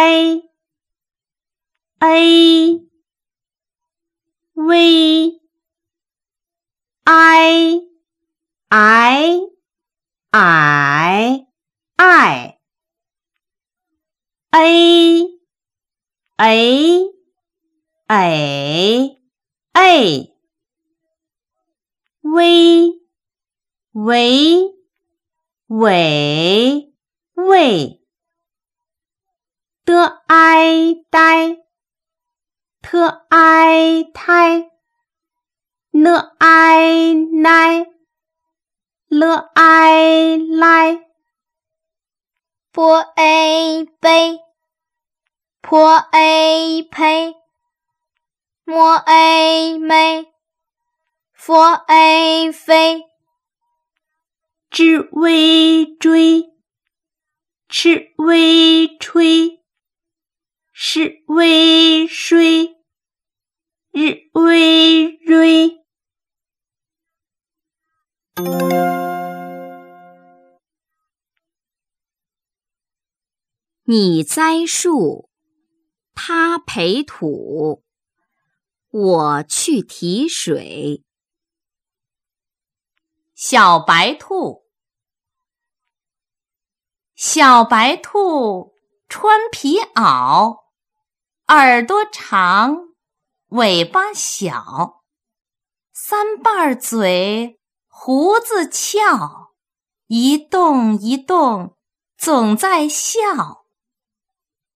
I A V I I I I A A A A V V尾尾的哀呆特哀胎呢哀奶了哀来波 A 杯破 A 呸摸 A 妹佛 A 飞知微追吃微吹是微睡日微瑞你栽树，他培土，我去提水。 小白兔，小白兔穿皮袄，耳朵长，尾巴小，三瓣嘴，胡子翘，一动一动，总在笑。